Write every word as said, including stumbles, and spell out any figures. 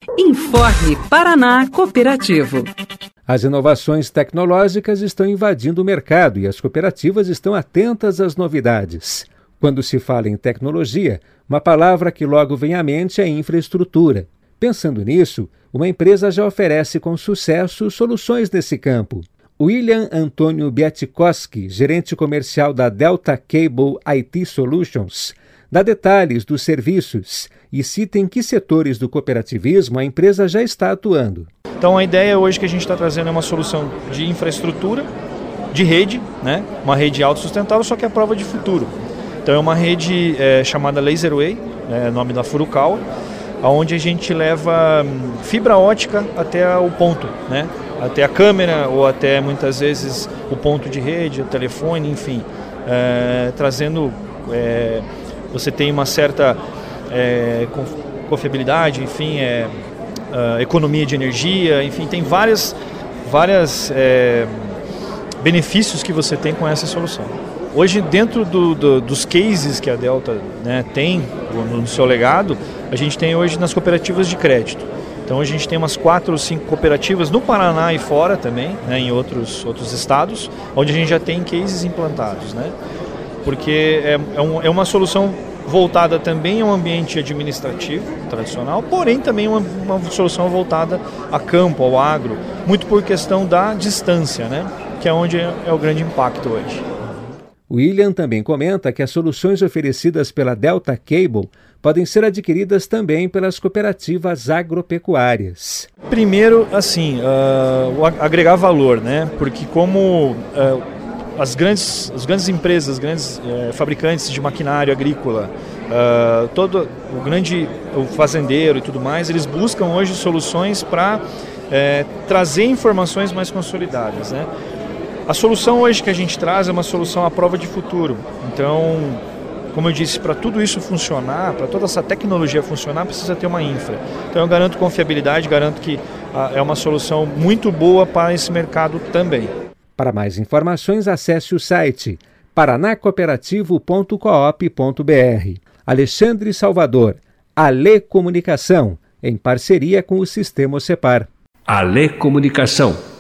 Informe Paraná Cooperativo. As inovações tecnológicas estão invadindo o mercado e as cooperativas estão atentas às novidades. Quando se fala em tecnologia, uma palavra que logo vem à mente é infraestrutura. Pensando nisso, uma empresa já oferece com sucesso soluções nesse campo. William Antônio Biatkowski, gerente comercial da Delta Cable I T Solutions, dá detalhes dos serviços e cita em que setores do cooperativismo a empresa já está atuando. Então a ideia hoje que a gente está trazendo é uma solução de infraestrutura, de rede, né? Uma rede autossustentável, só que é a prova de futuro. Então é uma rede é, chamada LaserWay, é o nome da Furukawa, onde a gente leva fibra ótica até o ponto, né? Até a câmera ou até muitas vezes o ponto de rede, o telefone, enfim, é, trazendo, é, você tem uma certa é, confiabilidade, enfim, é, é, economia de energia, enfim, tem várias, várias é, benefícios que você tem com essa solução. Hoje, dentro do, do, dos cases que a Delta, né, tem no seu legado, a gente tem hoje nas cooperativas de crédito. Então a gente tem umas quatro ou cinco cooperativas no Paraná e fora também, né, em outros, outros estados, onde a gente já tem cases implantados, né? Porque é, é, um, é uma solução voltada também ao ambiente administrativo tradicional, porém também uma, uma solução voltada a campo, ao agro, muito por questão da distância, né? Que é onde é, é o grande impacto hoje. William também comenta que as soluções oferecidas pela Delta Cable podem ser adquiridas também pelas cooperativas agropecuárias. Primeiro, assim, uh, agregar valor, né? Porque como uh, as, grandes, as grandes empresas, as grandes uh, fabricantes de maquinário agrícola, uh, todo o grande o fazendeiro e tudo mais, eles buscam hoje soluções para uh, trazer informações mais consolidadas, né? A solução hoje que a gente traz é uma solução à prova de futuro. Então, como eu disse, para tudo isso funcionar, para toda essa tecnologia funcionar, precisa ter uma infra. Então eu garanto confiabilidade, garanto que ah, é uma solução muito boa para esse mercado também. Para mais informações, acesse o site paraná cooperativo ponto coop ponto br. Alexandre Salvador, Ale Comunicação, em parceria com o Sistema Ocepar. Ale Comunicação.